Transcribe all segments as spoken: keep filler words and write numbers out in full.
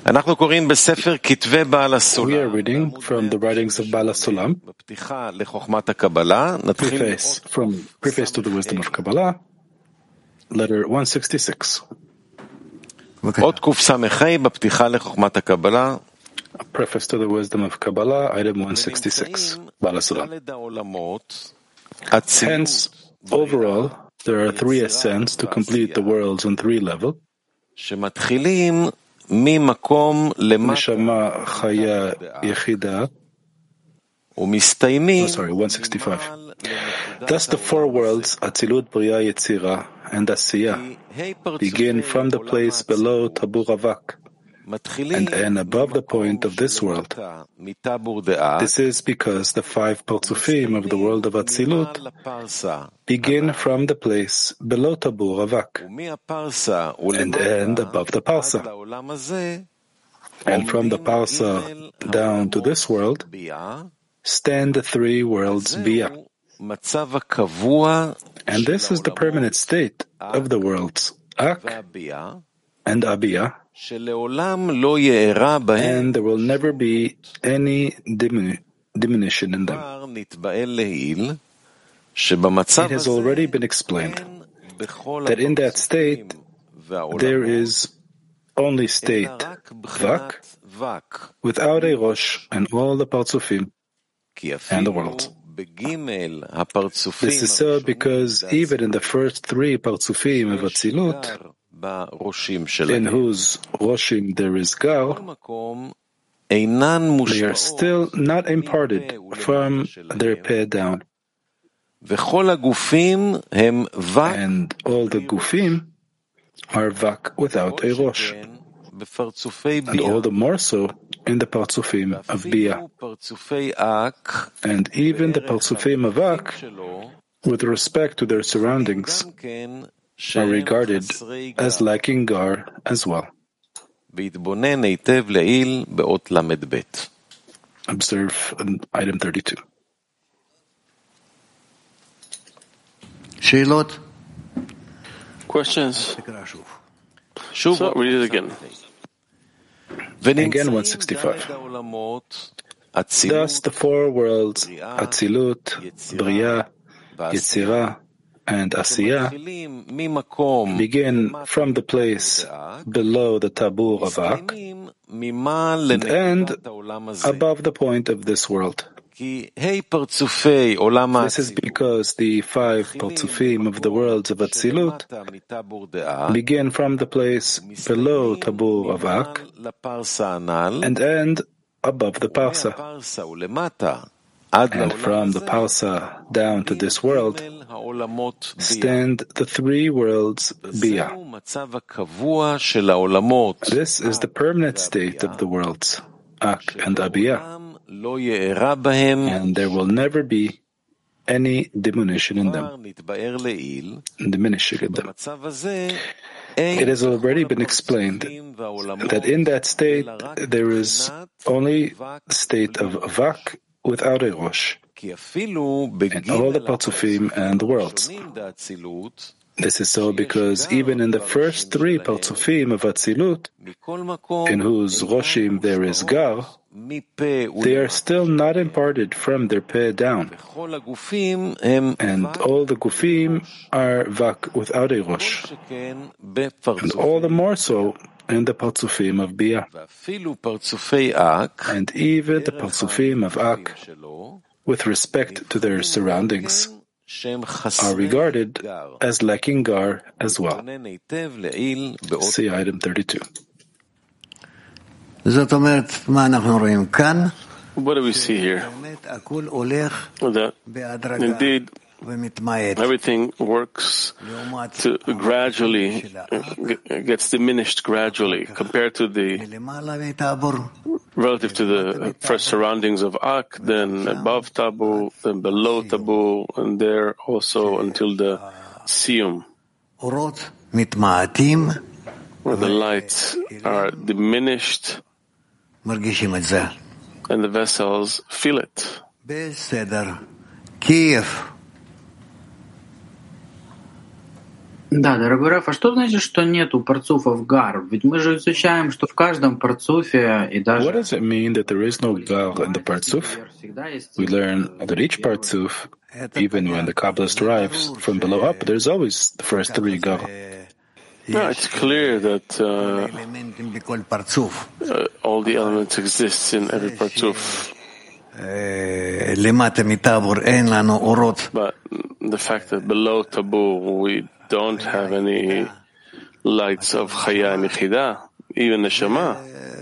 We are reading from the writings of Baal HaSulam, preface, from Preface to the Wisdom of Kabbalah, letter one sixty-six. Okay. A preface to the Wisdom of Kabbalah, item one sixty-six, Baal HaSulam. Hence, overall, there are three ascents to complete the worlds on three levels. Neshama Chaya Yechida. Oh, sorry, one sixty-five. Thus the four worlds, Atzilut, Bria, Yetzira, and Asiya, begin from the place below Tabur Avak and end above the point of this world. This is because the five Partzufim of the world of Atzilut begin from the place below Tabur Avak and end above the Parsa. And from the Parsa down to this world stand the three worlds Bia. And this is the permanent state of the worlds Ak and Abia, and there will never be any diminu- diminution in them. It has already been explained that in that state there is only state Vak without a Rosh and all the Partzufim and the world. This is so because even in the first three Partzufim of Atzilut, in whose Roshim there is Gar, they are still not imparted from their Peh down. And all the Gufim are Vak without a Rosh, and all the more so in the Partzufim of Bia. And even the Partzufim of Ak, with respect to their surroundings, are regarded as lacking Gar as well. Observe item thirty-two. Questions? So, read it again. Again, one sixty-five. Thus the four worlds, Atzilut, Bria, Yetzira, and Asiya, begin from the place below the Tabur of Ak and end above the point of this world. This is because the five Partzufim of the worlds of Atzilut begin from the place below Tabur of Ak and end above the Parsa. And from the Parsa down to this world stand the three worlds Bia. This is the permanent state of the worlds Ak and Abia, and there will never be any diminution in them. Diminishing in them. It has already been explained that in that state there is only the state of Vak without a Rosh, and all the Partzufim and the worlds. This is so because even in the first three Partzufim of Atzilut, in whose Roshim there is Gar, they are still not imparted from their Peh down, and all the Gufim are Vak without a Rosh, and all the more so in the Partzufim of Bia, and even the Partzufim of Ak, with respect to their surroundings, are regarded as lacking Gar as well. See item thirty-two. What do we see here? That indeed everything works to gradually, gets diminished gradually compared to the, relative to the first surroundings of Ak, then above Tabu, then below Tabu, and there also until the Siyum, where the lights are diminished and the vessels feel it. Да, дорогой Раф, а что значит, что нету парцуфов гар? Ведь мы же изучаем, что в каждом парцуфе и даже... What does it mean that there is no gar in the Partzuf? We learn that each Partzuf, even when the Kabbalist arrives from below up, there's always the first three gar. No, it's clear that uh, uh, all the elements exist in every Partzuf. But the fact that below Tabu we don't have any lights of Chaya and Yechida, even Neshama,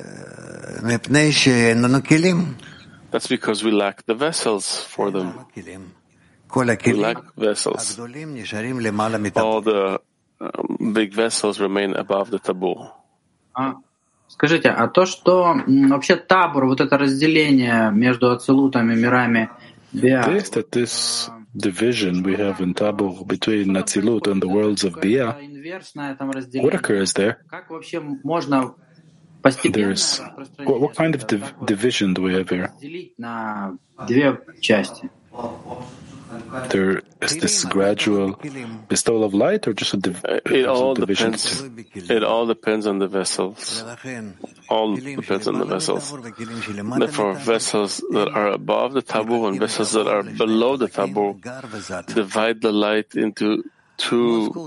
that's because we lack the vessels for them. We lack vessels. All the um, big vessels remain above the Tabu. А, скажите, а то, что м, вообще табор, вот это разделение между ацилутами, мирами, Биа, This, that this division we have in Tabur between Atzilut and the worlds of Bia, инверсное там what разделение. occurs there? Как вообще можно постепенно There's what, what kind of div- division do we have here? разделить на две части? There is this gradual bestowal of light, or just a, div- It all division? depends. It all depends on the vessels. All depends on the vessels. Therefore, vessels that are above the tabu and vessels that are below the tabu divide the light into two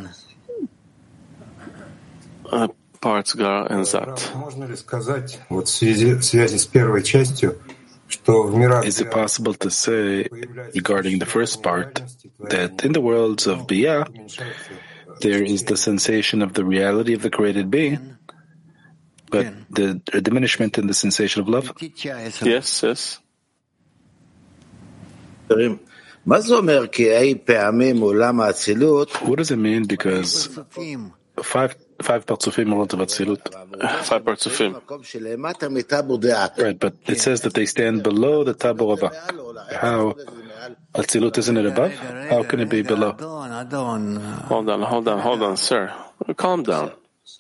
uh, parts, Gar and Zat. Можно ли сказать, вот в связи, в связи с первой частью, что в мирах Is it possible to say, regarding the first part, that in the worlds of Bia, there is the sensation of the reality of the created being, but the a diminishment in the sensation of love? Yes, yes. What does it mean? Because five five partsufim worlds of Atzilut. Five partsufim. Right, but it says that they stand below the Tabu of Ak. How? Atzilut isn't it above? How can it be below? Hold on, hold on, hold on, sir. Calm down.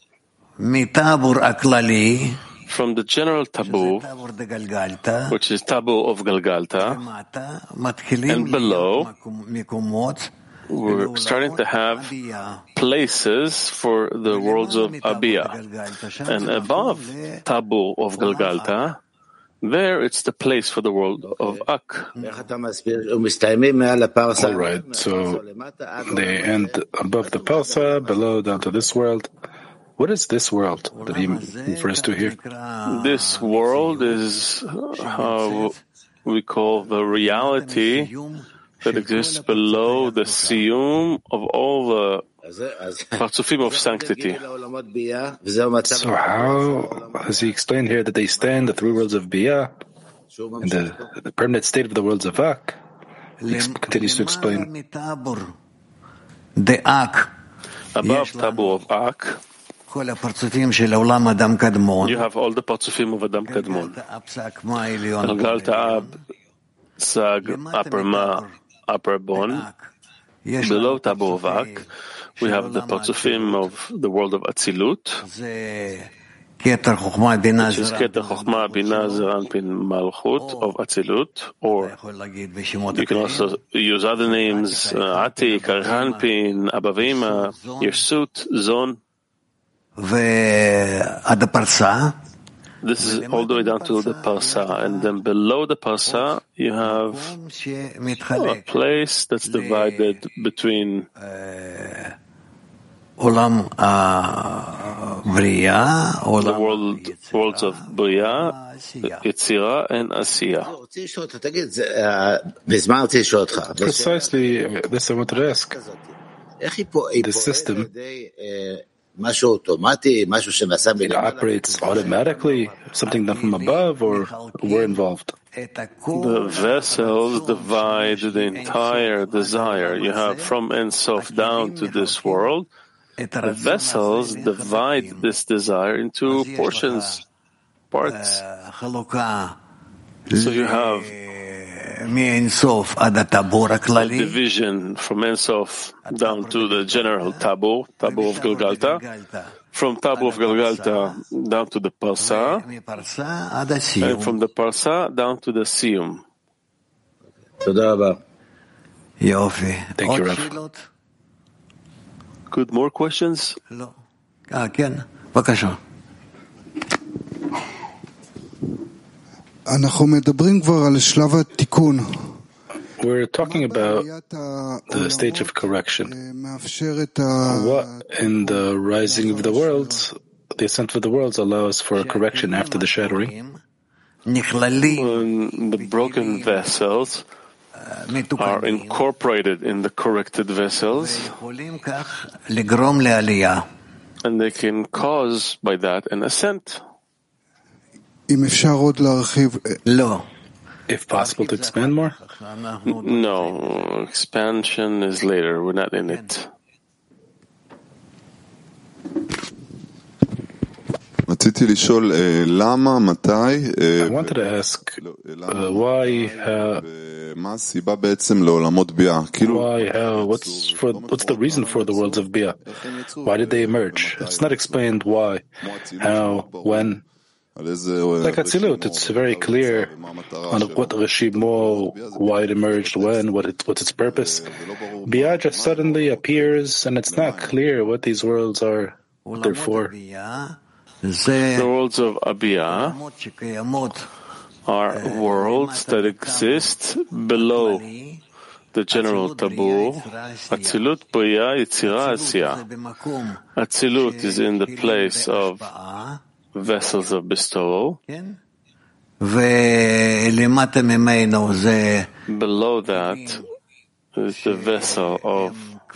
From the general tabu, which is tabu of Galgalta, and below, we're starting to have places for the worlds of Abia. And above tabu of Galgalta, there it's the place for the world of Ak. All right, so they end above the Parsa, below down to this world. What is this world that he refers to here? This world is how we call the reality that exists below the siyum of all the partsufim of sanctity. So how has he explained here that they stand the three worlds of Bia and the, the permanent state of the worlds of Ak? He continues to explain. Above tabu of Ak, you have all the partsufim of Adam Kadmon. Galgalta Ab, Sag, Upper Ma, Upper Bon. Below tabu of Ak, we have the partsufim of the world of Atzilut, which is Keter Chochma Bina Zeranpin Malchut of Atzilut, or you can also use other names, uh, Atik, Arhanpin, Abavima, Yirsut, Zon. This is all the way down to the Parsa, and then below the Parsa you have a place that's divided between the world, worlds of Bria, Yetzira, and Asiya. Precisely, this I wanted to ask. The system, it operates automatically, something done from above, or we're involved? The vessels divide the entire desire you have from Ein Sof down to this world. The vessels divide this desire into portions, parts. So you have a division from Ein Sof down to the general tabu, tabu of Galgalta, from tabu of Galgalta down to the Parsa, and from the Parsa down to the Siyum. Thank you, Rav. Good, more questions? We're talking about the stage of correction. What in the rising of the worlds, the ascent of the worlds allows for a correction after the shattering? When the broken vessels are incorporated in the corrected vessels, and they can cause by that an ascent. If possible, to expand more? No, expansion is later. We're not in it. I wanted to ask uh, why, uh, why, how, what's for, what's the reason for the worlds of Bia? Why did they emerge? It's not explained why, how, when. Like Atzilut, it's very clear on what Reshimo, why it emerged, when, what it, what's its purpose. Bia just suddenly appears, and it's not clear what these worlds are, what they're for. The worlds of Abia are worlds that exist below the general taboo. Atzilut, Bria, Yitzira, Asiya. Atzilut is in the place of vessels of bestowal. Below that is the vessel of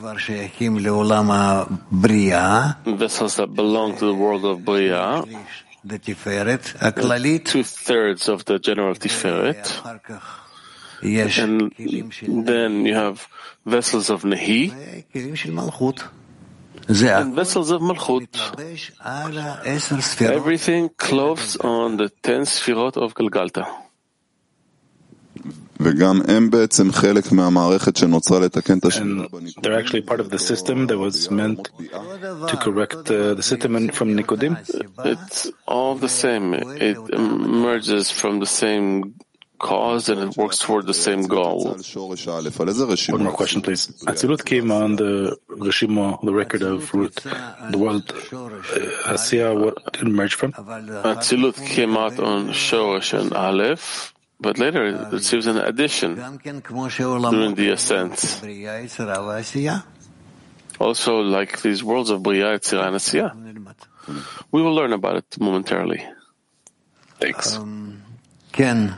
vessels that belong to the world of Bria, two-thirds of the general Tiferet, and then you have vessels of Nehi and vessels of Malchut. Everything clothes on the ten Sfirot of Galgalta. And they're actually part of the system that was meant to correct uh, the system from Nikodim? It's all the same. It emerges from the same cause and it works toward the same goal. One more question, please. Atzilut came on the Reshimo, the record of Ruth, the world. Uh, Asiya, what did it emerge from? Atzilut came out on Shoresh and Aleph, but later it receives an addition during the ascent. Also, like these worlds of Bria, Yetzirah, and Asiya. We will learn about it momentarily. Thanks. Um, Ken.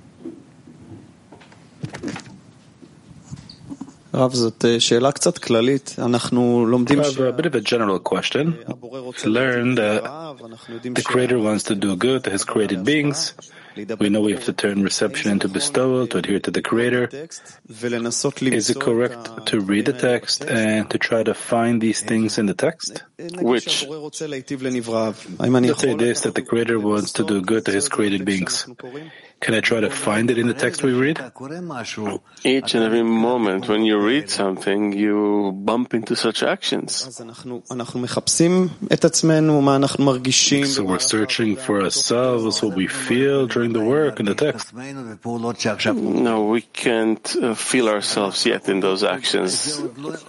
Rav, זאת שאלה קצת כללית. אנחנו לומדים ש... a bit of a general question. To learn that the Creator wants to do good to His created beings. We know we have to turn reception into bestowal to adhere to the Creator. Is it correct to read the text and to try to find these things in the text? Which? Let's say this, that the Creator wants to do good to His created beings. Can I try to find it in the text we read? Each and every moment when you read something, you bump into such actions. So we're searching for ourselves, what we feel during the work in the text. No, we can't uh, feel ourselves yet in those actions.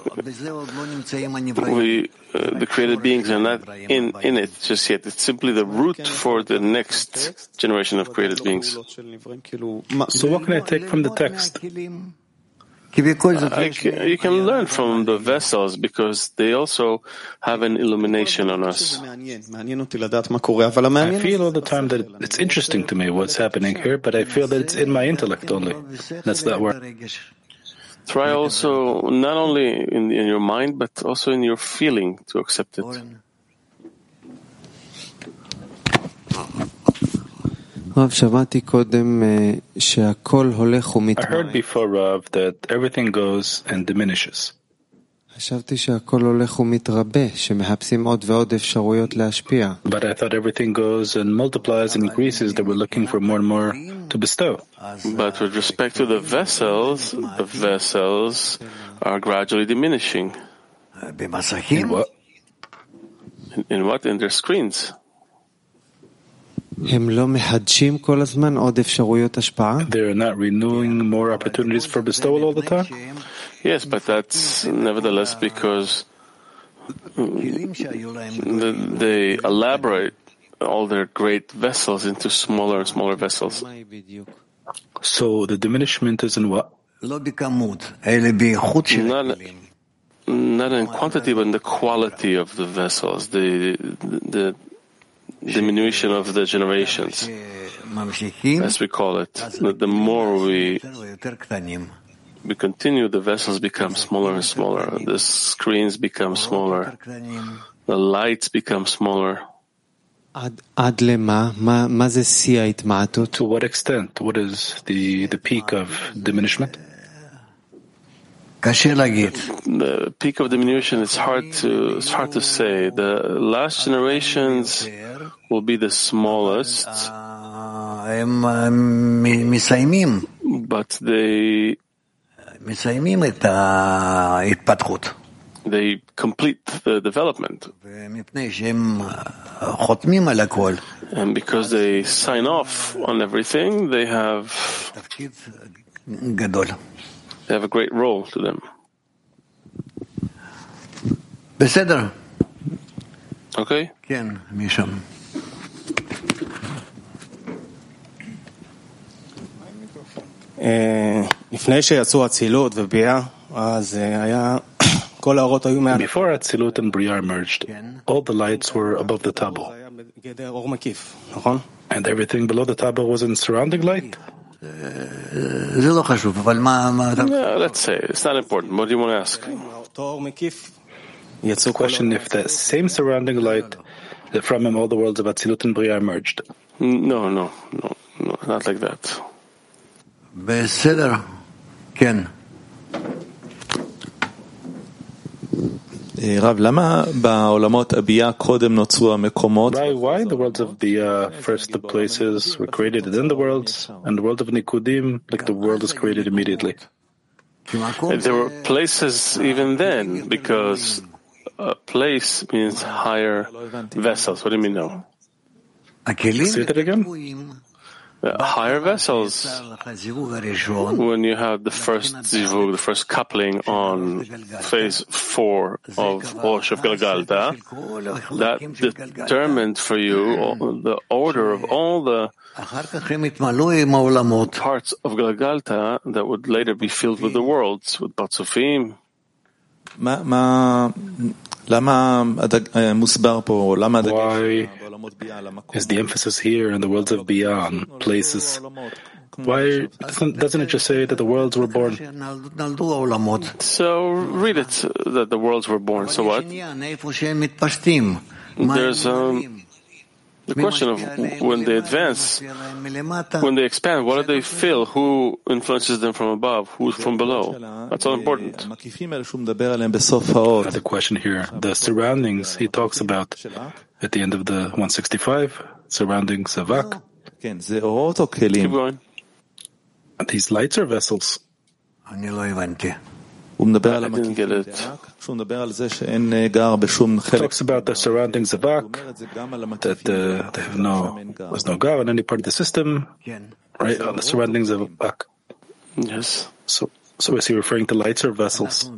We, uh, the created beings are not in, in it just yet. It's simply the root for the next generation of created beings. So what can I take from the text? I can, you can learn from the vessels because they also have an illumination on us. I feel all the time that it's interesting to me what's happening here, but I feel that it's in my intellect only. That's that word. Try also, not only in, in your mind, but also in your feeling to accept it. I heard before, Rav, that everything goes and diminishes. But I thought everything goes and multiplies and increases, that we're looking for more and more to bestow. But with respect to the vessels, the vessels are gradually diminishing. In what? In, in what? In their screens. They're not renewing more opportunities for bestowal all the time? Yes, but that's nevertheless because they elaborate all their great vessels into smaller and smaller vessels. So the diminishment is in what? Not, not in quantity, but in the quality of the vessels, the, the, the diminution of the generations, as we call it. The more we we continue, the vessels become smaller and smaller. The screens become smaller. The lights become smaller. To what extent? What is the, the peak of diminishment? The peak of diminution is hard to it's hard to say. The last generations will be the smallest, but they they complete the development. And because they sign off on everything, they have they have a great role to them. Okay? לפני שיצאו אצילות וביאה, אז היה כל האורות היו מעל. Before Atzilut and Bria emerged, all the lights were above the Tabor. אור מקיף, נכון? And everything below the Tabor was in surrounding light? Yeah, let's say, it's not important. What do you want to ask? It's a question if the same surrounding light, that from him all the worlds of Atzilut and Bria emerged. No, no, no, no, not like that. בסדר, כן. רב, למה בעולמות הביאה קודם נוצרו המקומות? Why, why the worlds of Bia, first the places were created within the worlds, and the world of Nikudim, like the world is created immediately? There were places even then, because a place means higher vessels. What do you mean now? Say that again? Uh, higher vessels, when you have the first zivug, the first coupling on phase four of Rosh of Galgalta, that determined for you the order of all the parts of Galgalta that would later be filled with the worlds, with Batzufim. Why is the emphasis here in the worlds of Bia on places? Why doesn't, doesn't it just say that the worlds were born? So read it, that the worlds were born. So what? There's um, the question of when they advance, when they expand, what do they feel? Who influences them from above? Who's from below? That's all important. The question here, the surroundings he talks about at the end of the one sixty-five, surrounding Zavak. Keep going. These lights are vessels. I didn't get it. He talks about the surroundings of Ak, that uh, they have no, there's no Gav in any part of the system, right? On the surroundings of Ak. Yes. So, so is he referring to lights or vessels?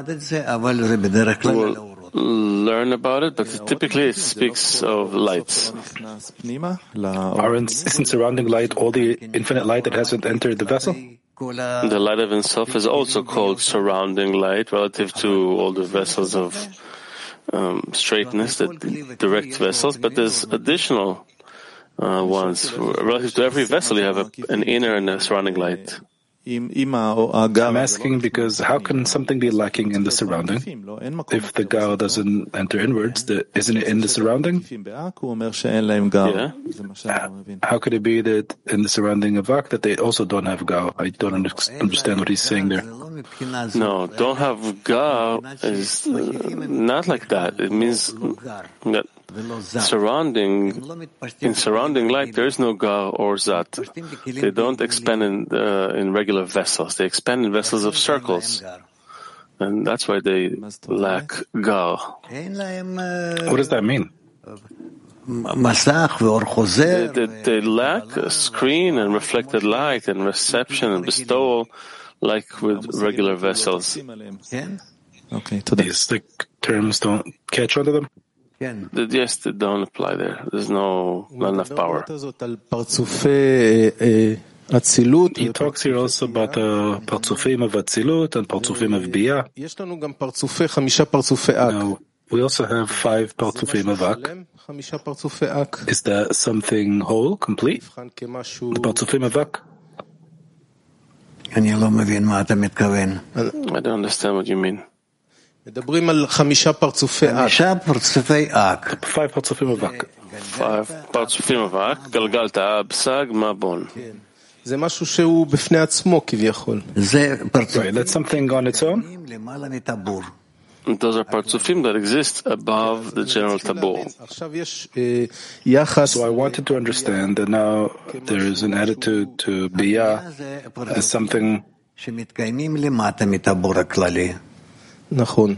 We'll learn about it, but typically it speaks of lights. Aren't, isn't surrounding light all the infinite light that hasn't entered the vessel? The light of himself is also called surrounding light relative to all the vessels of um, straightness, the direct vessels, but there's additional uh, ones. Relative to every vessel, you have a, an inner and a surrounding light. I'm asking because how can something be lacking in the surrounding? If the Gao doesn't enter inwards, the, isn't it in the surrounding? Yeah. How could it be that in the surrounding of Ak that they also don't have Gao? I don't understand what he's saying there. No, don't have Gao is uh, not like that. It means that surrounding, in surrounding light, there is no Ga or Zat. They don't expand in, uh, in regular vessels. They expand in vessels of circles. And that's why they lack Ga. What does that mean? They, they, they lack a screen and reflected light and reception and bestowal like with regular vessels. Okay, These, like, terms don't catch onto them? The, yes, they don't apply there. There's no not enough power. He talks here also about the Partsufim of Atzilut and Partsufim of Biyah. Now, we also have five Partsufim of Ak. Is that something whole, complete? The Partsufim of Ak? I don't understand what you mean. Five Partsufim of Ak. Five Partsufim of Ak. גלגלת האב, סג, מבון. Right, that's something on its own. Those are Partsufim that exist above the general tabor. So I wanted to understand that now there is an attitude to Biyah as something. נכון.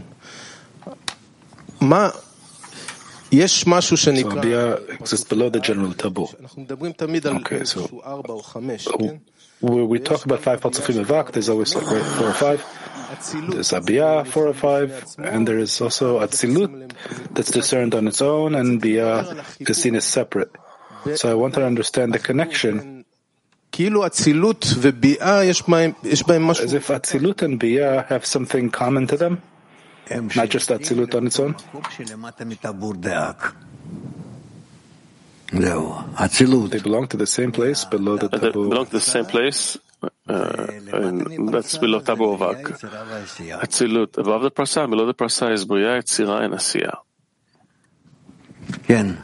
מה, יש משהו So שנקרא... Biyah exists below the general tabor. אנחנו מדברים תמיד על Okay, so ארבע או חמש, כן? when we talk about five Partsufim of Ak, there's always like right, four or five. There's Abiyah, four or five, and there is also Atzilut that's discerned on its own, and Biyah is seen as separate. So I want to understand the connection. כאילו אצילות וביאה יש בהם, יש בהם משהו... As if Atzilut and Biyah have something common to them, not just Atzilut on its own. They belong to the same place below the They tabor. belong to the same place, uh, and that's below tabor of Ak. Atzilut, above the Prasa, below the Prasa is Bria, Yetzira, and Asiya. כן.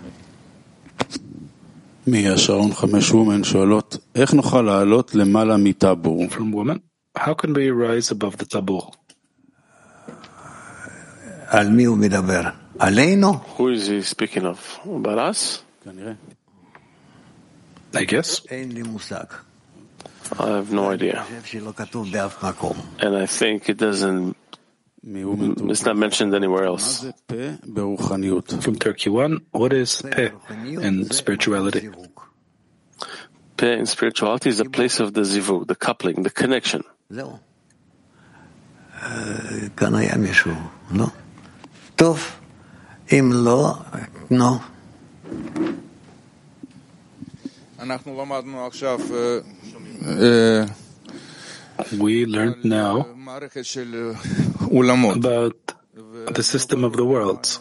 מהשעון חמש וומן שואלות, איך נוכל לעלות למעלה מטבור? From women, how can we rise above the tabor? על מי הוא מדבר? עלינו? Who is he speaking of? About us? כנראה. I guess. אין לי מושג. I have no idea. And I think it doesn't, it's not mentioned anywhere else. From Turkey one, what is Peh in spirituality? Peh in spirituality is the place of the zivug, the coupling, the connection. כאן היה מישהו, לא? טוב, אם לא, נו. אנחנו למדנו עכשיו We learned now about the system of the worlds.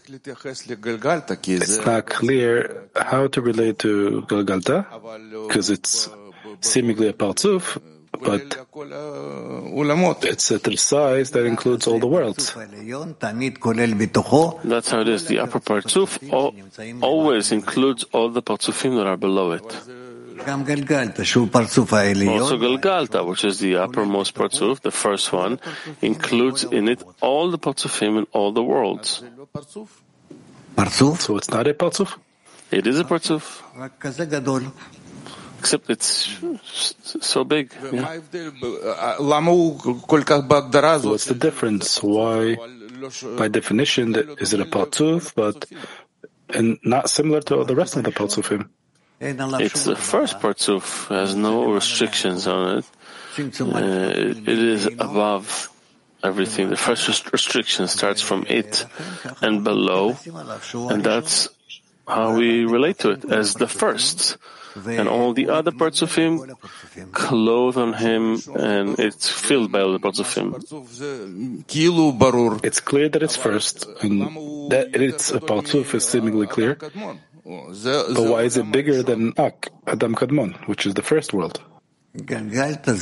It's not clear how to relate to Galgalta, because it's seemingly a Partsuf, but it's a size that includes all the worlds. That's how it is. The upper Partsuf always includes all the Partsufim that are below it. Also Galgalta, which is the uppermost Partsuf, the first one, includes in it all the Partsufim in all the worlds. So it's not a Partsuf? It is a Partsuf. Except it's so big. Yeah. What's the difference? Why, by definition, is it a Partsuf, but and not similar to the rest of the Partsufim? It's the first Partsuf, has no restrictions on it. Uh, it is above everything. The first restriction starts from it and below, and that's how we relate to it, as the first. And all the other parts of him clothe on him, and it's filled by all the parts of him. It's clear that it's first, and that it's a Partsuf is seemingly clear. But why is it bigger than Ak, Adam Kadmon, which is the first world? Galgalta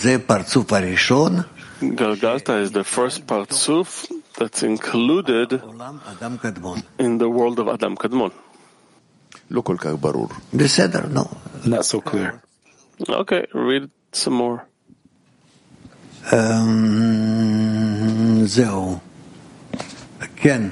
is the first Partsuf that's included in the world of Adam Kadmon. Not so clear. Okay, read some more. זהו. כן.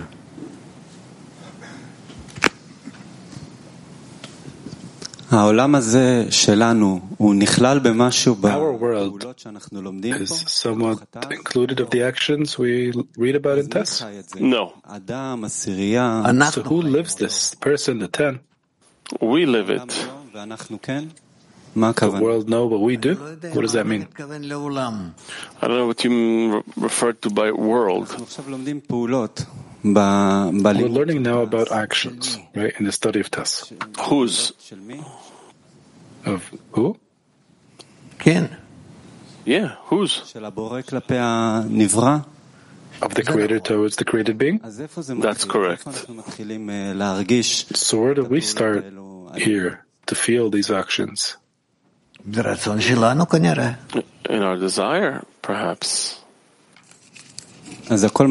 העולם הזה שלנו הוא נכלל במשהו בפעולות שאנחנו לומדים פה? Is somewhat included of the actions we read about in Tess? No. אדם, עשירייה. So who lives this person, the ten? We live it. ואנחנו כן? מה The הכוונה? world know what we do? What does that mean? I don't know what you refer to by world. אנחנו עכשיו לומדים פעולות. We're learning now about actions, right, in the study of Tess. Whose? Of who? Ken. Yeah, whose? Of the Creator towards the created being? That's correct. So where do we start here to feel these actions? In our desire, perhaps. So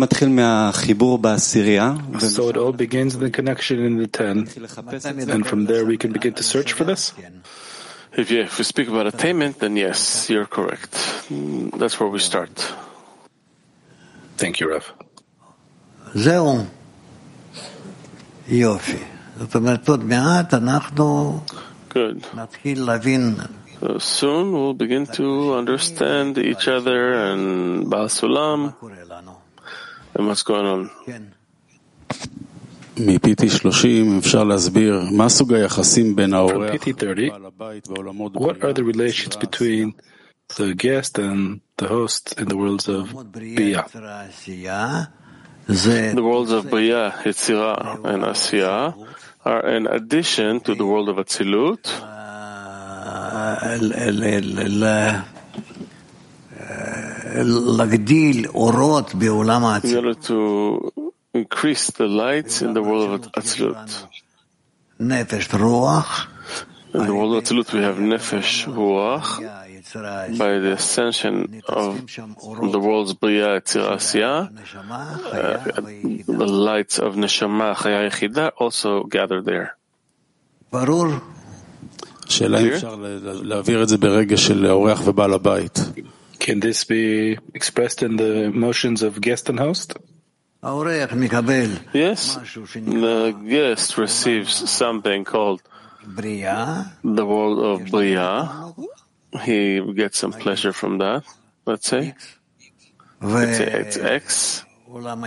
it all begins in the connection in the ten, and from there we can begin to search for this? If, you, if we speak about attainment, then yes, you're correct. That's where we start. Thank you, Rav. זהו. יופי. זאת אומרת, עוד מעט אנחנו נתחיל להבין. So soon we'll begin to understand each other and Baal Sulam and what's going on. מ-פי טי שלושים אפשר להסביר מה סוג היחסים בין האורח ובעל הבית בעולמות בריאה. What are the relations between the guest and the host in the worlds of Biyah? The worlds of Biyah, Yetzirah, and Asiyah are in addition to the world of Atzilut. In order to increase the lights in the world of Atzilut. In the world of Atzilut we have Nefesh Ruach. By the ascension of the world's Bria Yetzirah Asiyah, uh, the lights of Neshama Chaya Yechida also gather there. Can this be expressed in the emotions of guest and host? Yes, the guest receives something called the world of Bria. He gets some pleasure from that, let's say. Let's say it's X. And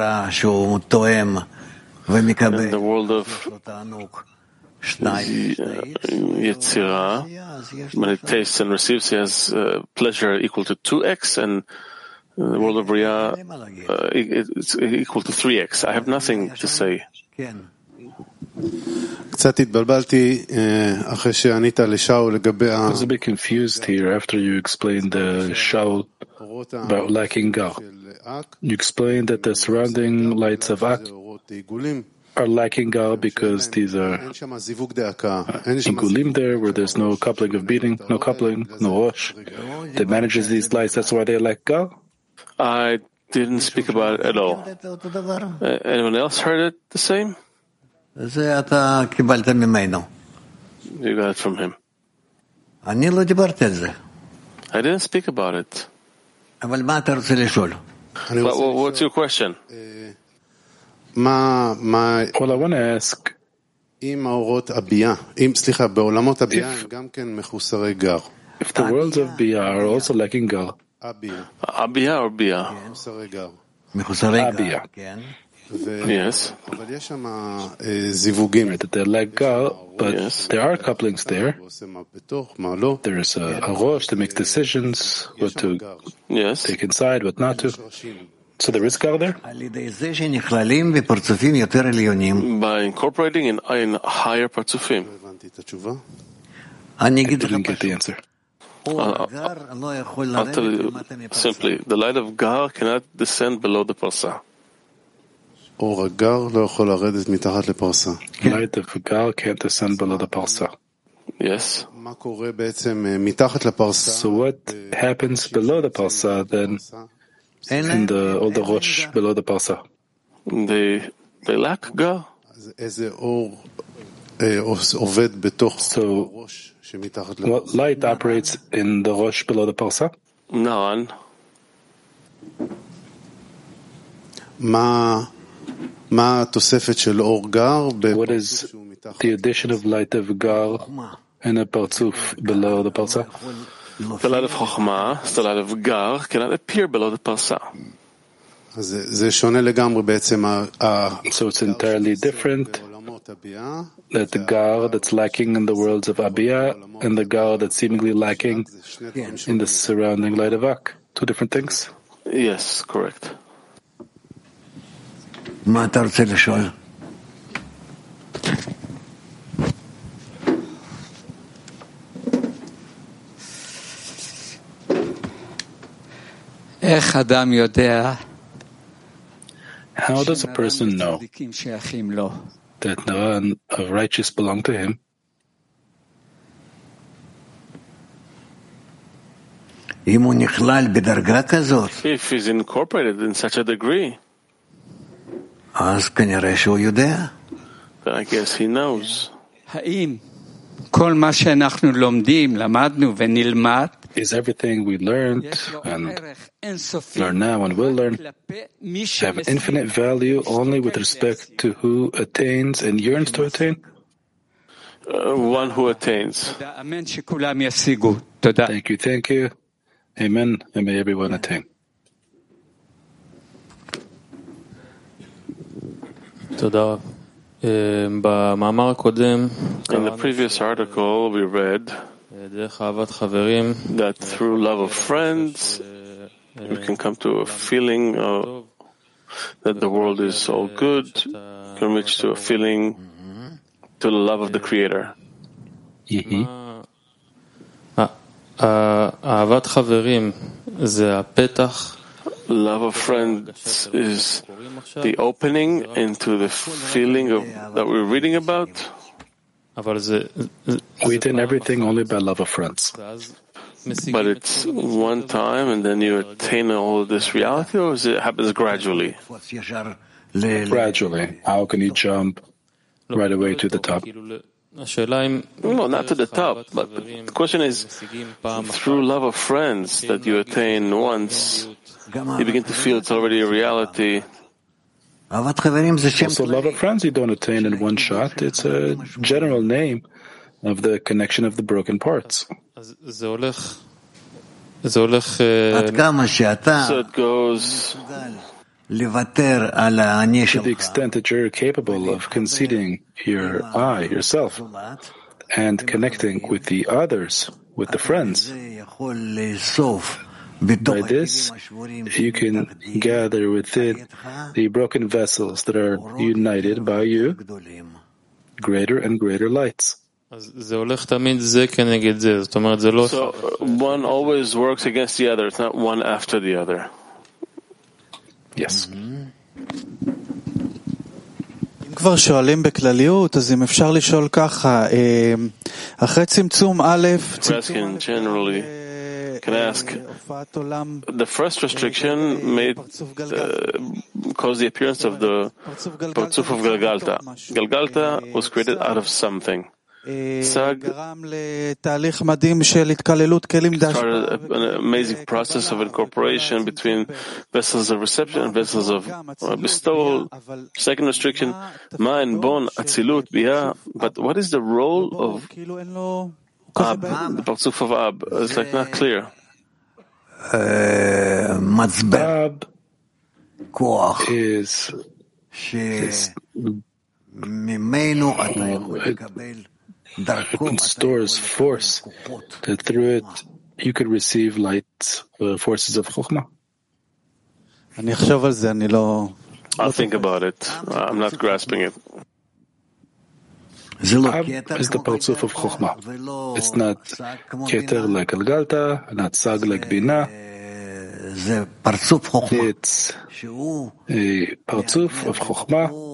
the world of Yetzirah, when he tastes and receives, he has uh, pleasure equal to two X, and the world of Bria, uh, it's equal to three X. I have nothing to say. קצת התבלבלתי אחרי שענית לשאול לגבי I was a bit confused here after you explained the Shaul about lacking Gal. You explained that the surrounding lights of Ak are lacking Gal because these are uh, Igulim there, where there's no coupling of beating, no coupling, no Rosh, that manages these lights. That's why they lack Gal? I didn't speak about it at all. Uh, anyone else heard it the same? You got it from him. I didn't speak about it. But what's your question? Well, I want to ask if, if the worlds of Biyah are also lacking Gal. Abiyah or Biyah? Abiyah. Yes. That they lack Gal, but yes, there are couplings there. There is a, a Rosh that makes decisions what to yes. take inside, what not to. So there is Gal there? By incorporating in, in higher Partzufim. I didn't get the answer. Uh, I'll tell you simply, the light of Gar cannot descend below the Parsa. אור הגר לא יכול לרדת מתחת לפרסה. Light of Gal can't descend below the Parsa. Yes. מה קורה בעצם מתחת לפרסה? So what happens below the Parsa then in the all the Rosh below the Parsa? They they lack Gar. איזה אור עובד בתוך הראש שמתחת לפרסה? What light operates in the Rosh below the Parsa? None. מה מה התוספת של אור גר? What is the addition of light of Gar and a Partzuf below the Parsa? The light of Chokhmah, the light of Gar, cannot appear below the Parsa. זה שונה לגמרי בעצם. So it's entirely different that the Gar that's lacking in the worlds of Abiyah and the Gar that's seemingly lacking in the surrounding light of Ak. Two different things? Yes, correct. מה אתה רוצה לשאול? איך אדם יודע How does a person know that Naran of righteous belong to him? If he's incorporated in such a degree, אז כנראה שהוא יודע. then I guess he knows. האם כל מה שאנחנו לומדים, למדנו ונלמד, is everything we learned and learn now and will learn have infinite value only with respect to who attains and yearns to attain? Uh, one who attains. Thank you, thank you. Amen, and may everyone attain. תודה. במאמר הקודם, in the previous article we read that through love of friends we can come to a feeling of that the world is all good, can reach to a feeling to the love of the Creator. אהבת חברים זה הפתח. Love of friends is the opening into the feeling of that we're reading about. We attain everything only by love of friends. But it's one time and then you attain all of this reality, or is it happens gradually? Gradually. How can you jump right away to the top? No, not to the top, but the question is, through love of friends that you attain once, you begin to feel it's already a reality. Also, love of friends you don't attain in one shot. It's a general name of the connection of the broken parts. So it goes to the extent that you're capable of conceding your I, yourself, and connecting with the others, with the friends. By this, you can gather within the broken vessels that are united by you greater and greater lights. So one always works against the other. It's not one after the other. Yes. אם כבר שואלים בכלליות, אז אם אפשר לשאול ככה, אחרי צמצום א', צמצום generally, can I ask, the first restriction made uh, caused the appearance of the Partzuf of Galgalta. Galgalta was created out of something. Sag started an amazing process of incorporation between vessels of reception and vessels of uh, bestowal. Second restriction, Ma and Bon, Atzilut, Bia. But what is the role of Ab, the Partzuf of Ab? It's like not clear. Ab is, is it stores force that through it you could receive light uh, forces of Chokhmah. I'll think about it. I'm not grasping it. Ab is the Partzuf of Chokhmah. It's not Keter like Galgalta, not Sag like Bina. It's a Partzuf of Chokhmah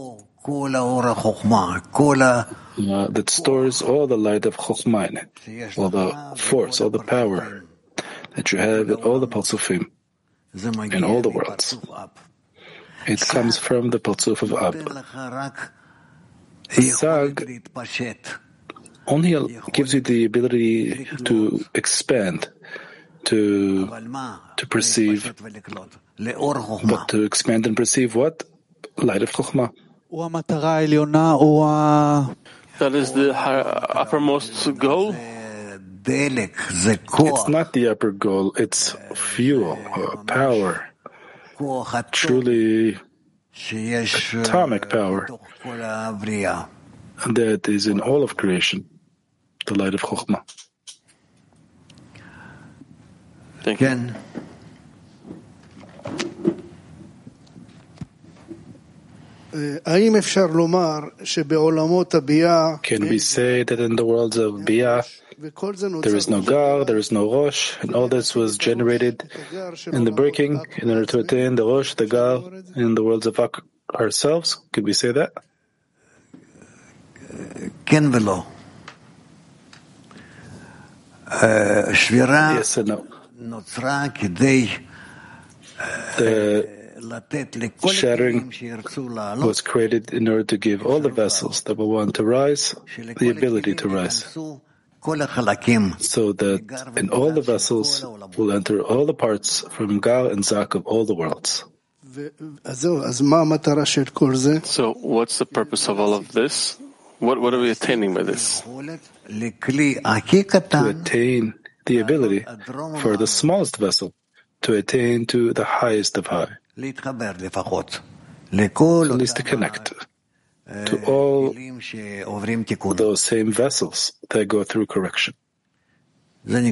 Uh, that stores all the light of Chokhmah in it, all the force, all the power that you have in all the Partzufim, in all the worlds. It comes from the Partzuf of Ab. Sag only gives you the ability to expand, to, to perceive, but to expand and perceive what? Light of Chokhmah. That is the uppermost goal? It's not the upper goal, it's fuel, uh, power, truly atomic power that is in all of creation, the light of Chokhmah. Thank you. Can we say that in the worlds of Biyah, there is no Gar, there is no Rosh, and all this was generated in the breaking in order to attain the Rosh, the Gar, in the worlds of ourselves? Could we say that? Yes and no. The shattering was created in order to give all the vessels that will want to rise the ability to rise, so that in all the vessels will enter all the parts from Gal and Zak of all the worlds. So what's the purpose of all of this? What, what are we attaining by this? To attain the ability for the smallest vessel to attain to the highest of high. At least to connect to all those same vessels that go through correction. That's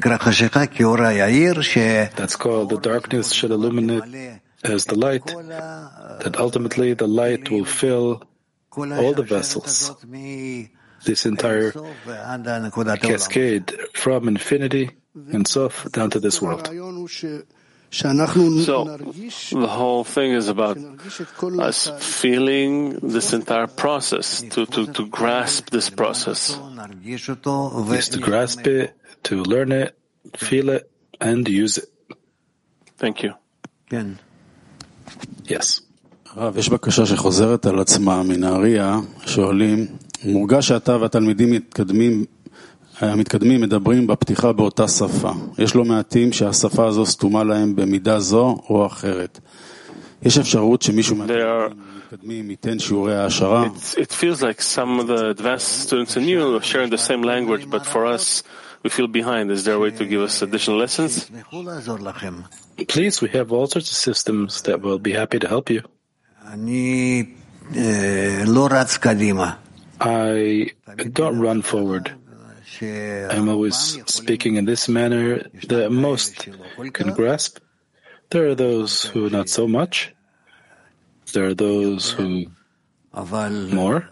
called the darkness should illuminate as the light, that ultimately the light will fill all the vessels, this entire cascade from infinity and Sof down to this world. So the whole thing is about us feeling this entire process, to, to, to grasp this process. Is to grasp it, to learn it, feel it, and use it. Thank you. Yes. הרב, יש בקשה שחוזרת על עצמה מנהריה, שואלים, מורגש שאתה והתלמידים מתקדמים, המתקדמים מדברים בפתיחה באותה שפה. יש לא מעטים שהשפה הזו סתומה להם במידה זו או אחרת. יש אפשרות שמישהו מהתלמידים ייתן שיעורי העשרה? It feels like some of the advanced students and you are sharing the same language, but for us, we feel behind. Is there a way to give us additional lessons? Please, we have all sorts of systems that will be happy to help you. I don't run forward. I'm always speaking in this manner that most can grasp. There are those who not so much. There are those who more.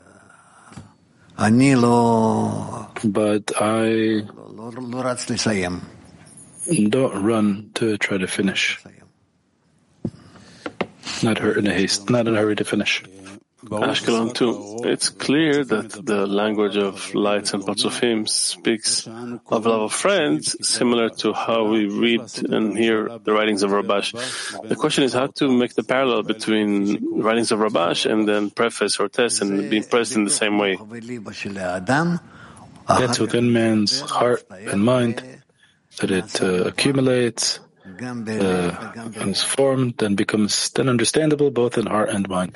But I don't run to try to finish. Not in a haste, not in a hurry to finish. Ashkelon too. It's clear that the language of lights and Patzufim speaks of love of friends, similar to how we read and hear the writings of Rabash. The question is how to make the parallel between writings of Rabash and then preface or test and being pressed in the same way. That's within man's heart and mind that it uh, accumulates, Uh, is formed and becomes then understandable both in heart and mind.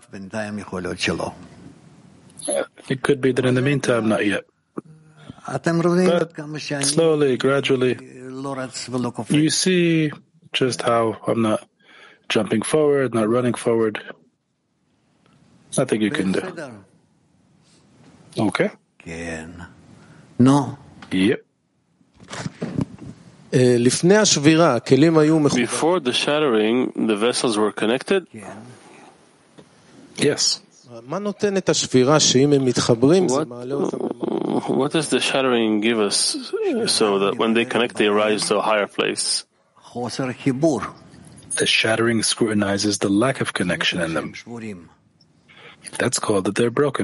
It could be that in the meantime, not yet. But slowly, gradually, you see just how I'm not jumping forward, not running forward. Nothing you can do. Okay? No. Yep. Before the shattering, the vessels were connected? Yes. What, what does the shattering give us so that when they connect, they rise to a higher place? The shattering scrutinizes the lack of connection in them. That's called that they're broken.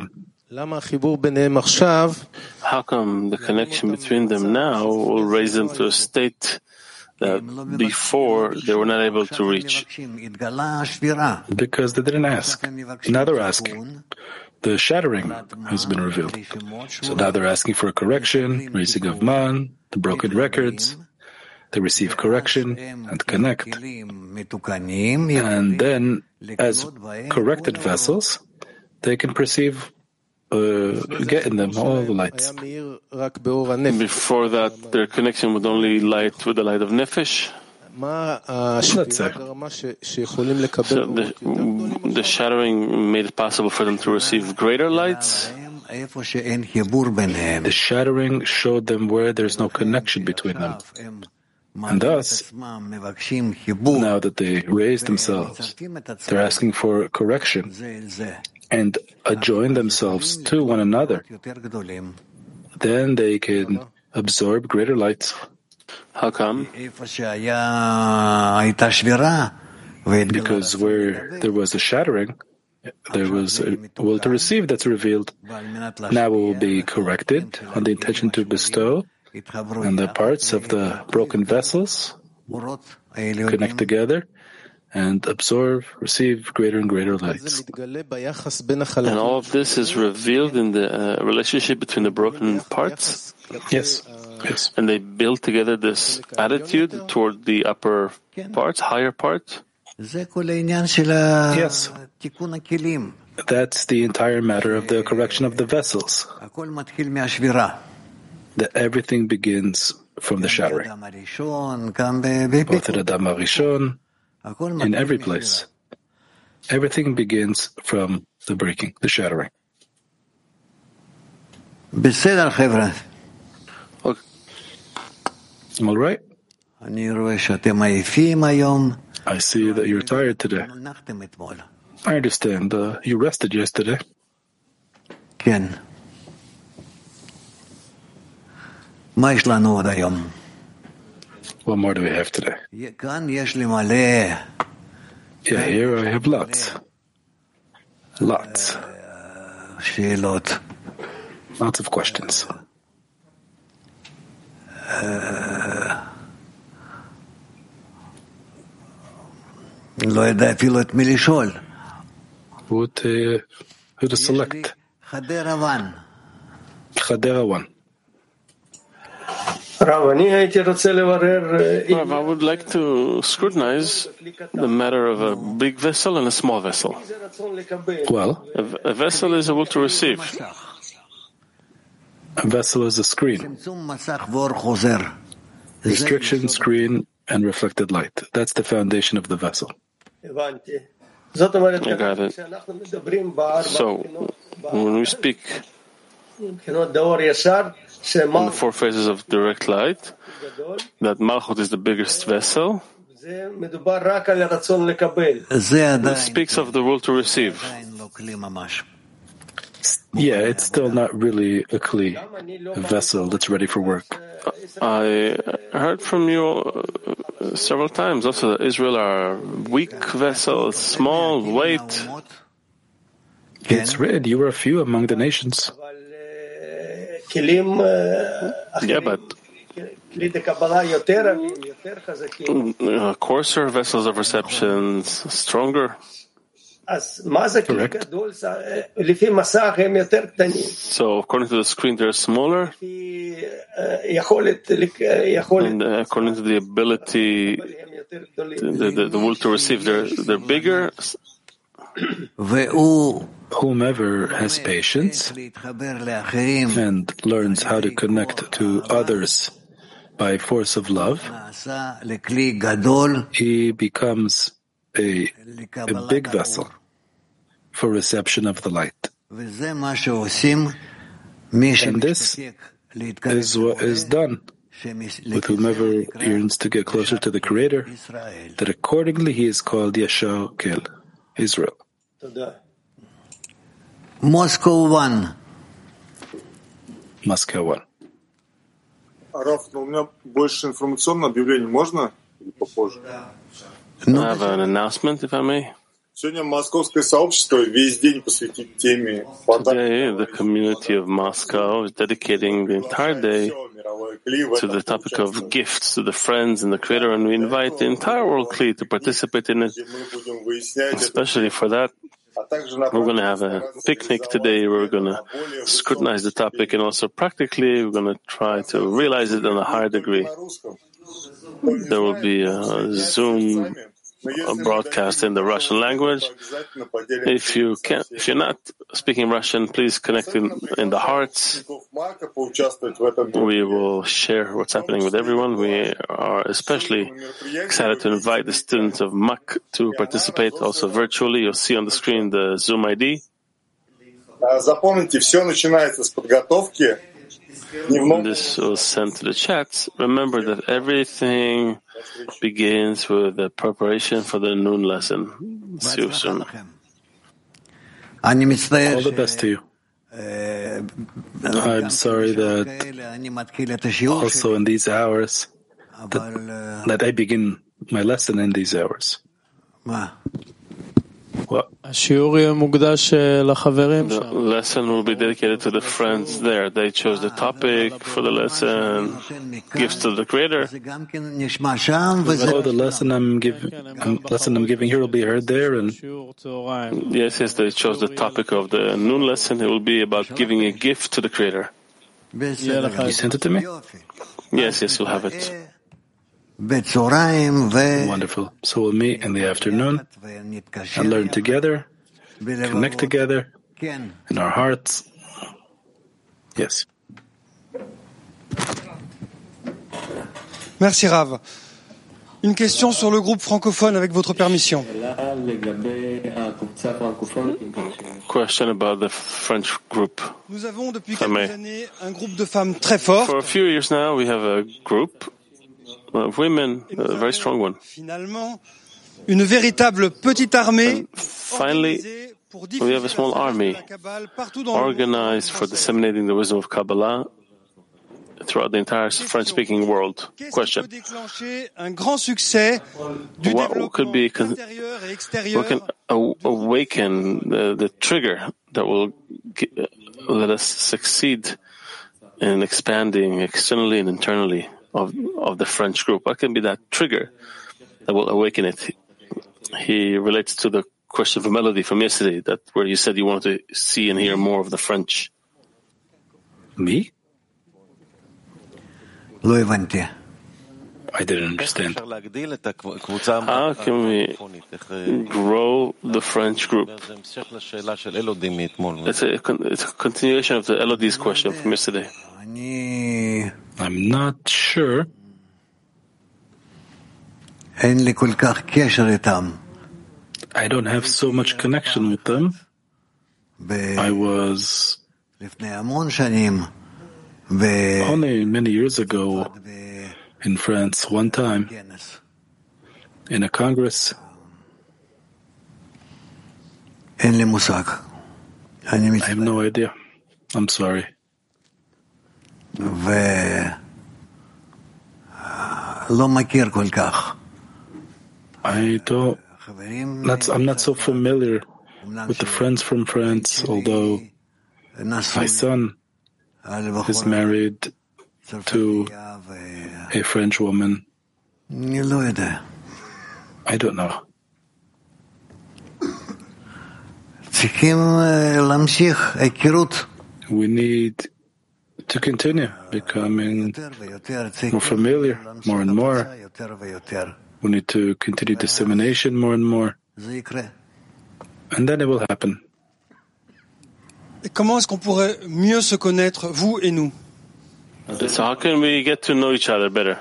How come the connection between them now will raise them to a state that before they were not able to reach? Because they didn't ask. Now they're asking. The shattering has been revealed. So now they're asking for a correction, raising of man, the broken records. They receive correction and connect. And then, as corrected vessels, they can perceive Uh, get in them all the lights. Before that, their connection would only light with the light of Nefesh. Let's say. So the, the shattering made it possible for them to receive greater lights. The shattering showed them where there's no connection between them. And thus, now that they raised themselves, they're asking for correction and adjoin themselves to one another, then they can absorb greater lights. How come? Because where there was a shattering, there was a will to receive that's revealed. Now it will be corrected on the intention to bestow, and the parts of the broken vessels connect together and absorb, receive greater and greater lights. And all of this is revealed in the uh, relationship between the broken parts? Yes. Yes. And they build together this attitude toward the upper parts, higher parts? Yes. That's the entire matter of the correction of the vessels. That everything begins from the shattering. Both at Adam HaRishon, in every place. Everything begins from the breaking, the shattering. Okay. All right. I see that you're tired today. I understand. Uh, you rested yesterday. Ken. What more do we have today? Yeah, here I have lots. Lots. Lots of questions. Who to, who to select? Chadera one. Rav, I would like to scrutinize the matter of a big vessel and a small vessel. Well, a, a vessel is a will to receive. A vessel is a screen. Restriction, screen, and reflected light. That's the foundation of the vessel. I got it. So, when we speak in the four phases of direct light, that Malchut is the biggest vessel, this speaks of the will to receive. Yeah, it's still not really a kli, a vessel that's ready for work. I heard from you uh, several times also that Israel are weak vessels, small, weight. It's written, you were a few among the nations. Yeah, but uh, coarser vessels of reception, stronger. Correct. So, according to the screen, they're smaller. And uh, according to the ability, the, the, the will to receive, they're, they're bigger. Whomever has patience and learns how to connect to others by force of love, he becomes a, a big vessel for reception of the light. And this is what is done with whomever yearns to get closer to the Creator, that accordingly he is called Yashar Kel, Israel. Moscow one. Moscow one. Раф, но у меня больше информационного объявления можно или попозже? I have an announcement, if I may. Сегодня московское сообщество весь день посвятит теме. Today, the community of Moscow is dedicating the entire day to the topic of gifts to the friends and the Creator, and we invite the entire world Kli to participate in it. Especially for that, we're going to have a picnic today. We're going to scrutinize the topic, and also practically, we're going to try to realize it on a higher degree. There will be a Zoom a broadcast in the Russian language. If you can, if you're not speaking Russian, please connect in, in the hearts. We will share what's happening with everyone. We are especially excited to invite the students of M A C to participate also virtually. You'll see on the screen the Zoom I D. Запомните, все начинается с подготовки. This was sent to the chats. Remember that everything begins with the preparation for the noon lesson. See you soon. All the best to you. I'm sorry that also in these hours that, that I begin my lesson in these hours. What? The lesson will be dedicated to the friends there. They chose the topic for the lesson, gifts to the Creator. Oh, the lesson I'm giving, um, lesson I'm giving here will be heard there, and yes, yes, they chose the topic of the noon lesson. It will be about giving a gift to the Creator. You sent it to me? Yes, yes, you'll have it. Wonderful. So we'll meet in the afternoon and learn together, connect together in our hearts. Yes. Merci Rav. Une question sur le groupe francophone avec votre permission. Question about the French group. Nous avons depuis quelques années un groupe de femmes très fort. For a few years now, we have a group of women, a very strong one. Finalement, une véritable petite armée. Finally, we have a small army organized for disseminating the wisdom of Kabbalah throughout the entire French-speaking world. Question. What could be, what can awaken the, the trigger that will get, let us succeed in expanding externally and internally of, of the French group? What can be that trigger that will awaken it? He relates to the question of Melody from yesterday, that where you said you wanted to see and hear more of the French. Me? I didn't understand. How can we grow the French group? It's a, it's a continuation of the Elodie's question from yesterday. I'm not sure. I don't have so much connection with them. I was only many years ago in France one time in a congress. I have no idea. I'm sorry. I don't, not, I'm not so familiar with the friends from France, although my son is married to a French woman. I don't know. We need to continue becoming more familiar, more and more. We need to continue dissemination more and more. And then it will happen. Et comment est-ce qu'on pourrait mieux se connaître, vous et nous? So how can we get to know each other better?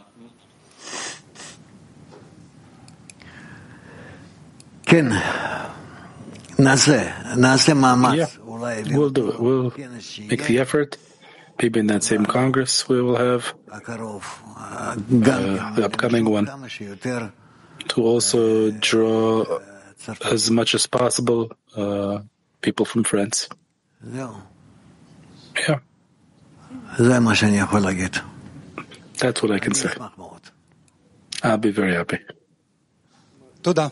כן, נעשה, נעשה מאמץ. Yeah, we'll do it. We'll make the effort. Maybe in that same Congress we will have uh, the upcoming one, to also draw as much as possible uh, people from France. Yeah. That's what I can say. I'll be very happy. Toda.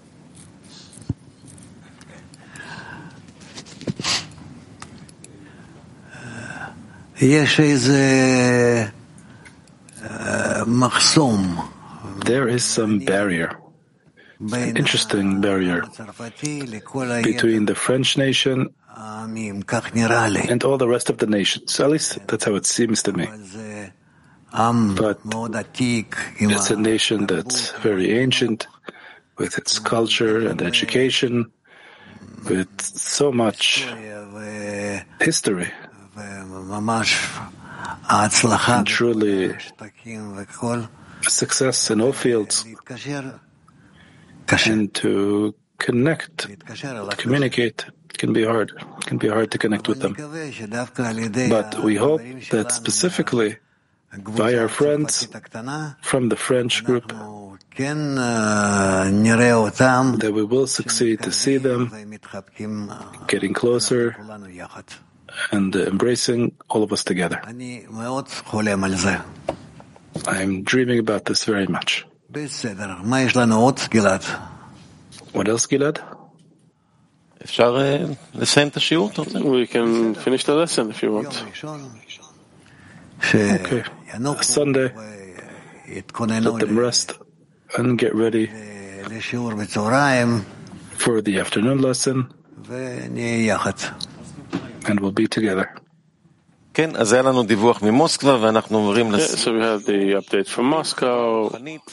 There is some barrier, an interesting barrier between the French nation and all the rest of the nations. At least that's how it seems to me. But it's a nation that's very ancient, with its culture and education, with so much history. And truly success in all fields. And to connect, to communicate, can be hard. It can be hard to connect with them. But we hope that specifically by our friends from the French group, that we will succeed to see them getting closer and embracing all of us together. I'm dreaming about this very much. What else, Gilad? We can finish the lesson if you want. Okay. Sunday, let them rest and get ready for the afternoon lesson, and we'll be together. Yeah, so we have the update from Moscow.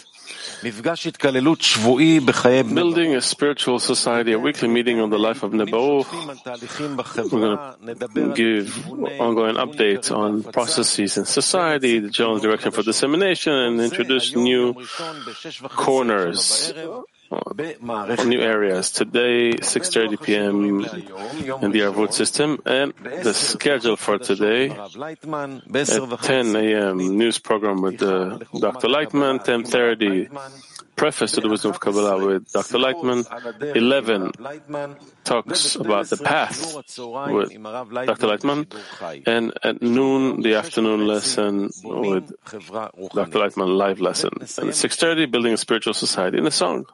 Building a spiritual society, a weekly meeting on the life of Nebuch. We're going to give ongoing updates on processes in society, the general direction for dissemination, and introduce new corners, new areas. Today, six thirty p.m. in the Arvut system, and the schedule for today at ten a.m. news program with uh, Doctor Lightman, ten thirty preface to the Wisdom of Kabbalah with Doctor Lightman, eleven talks about the path with Doctor Lightman, and at noon the afternoon lesson with Doctor Lightman live lesson, and at six thirty building a spiritual society in a song.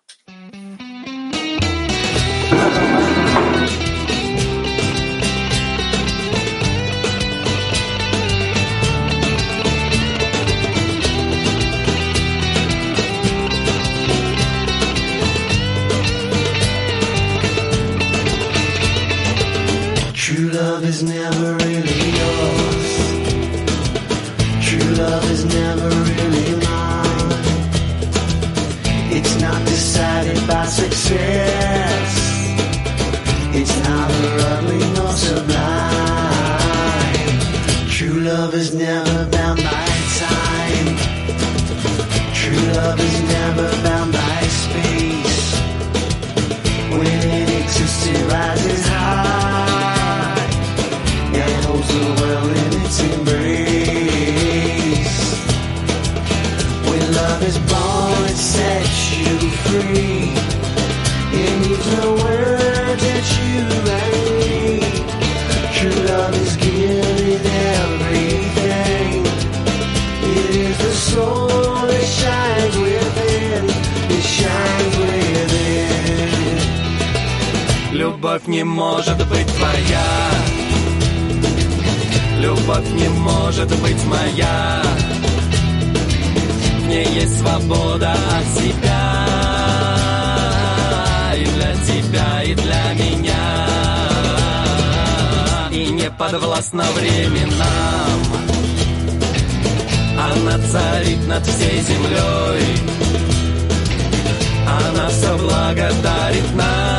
True love is never really yours. True love is never really mine. It's not decided by success. It's neither ugly nor sublime. True love is never bound by time. True love is never bound by space. When it exists, it rises high and holds the world in its embrace. When love is born, it sets you free. It needs no words that you need. True love is giving everything. It is the soul that shines within. It shines within. Любовь не может быть твоя. Любовь не может быть моя. В ней есть свобода от себя. И для тебя, и для меня. И не подвластна временам. Она царит над всей землей. Она все благодарит нам.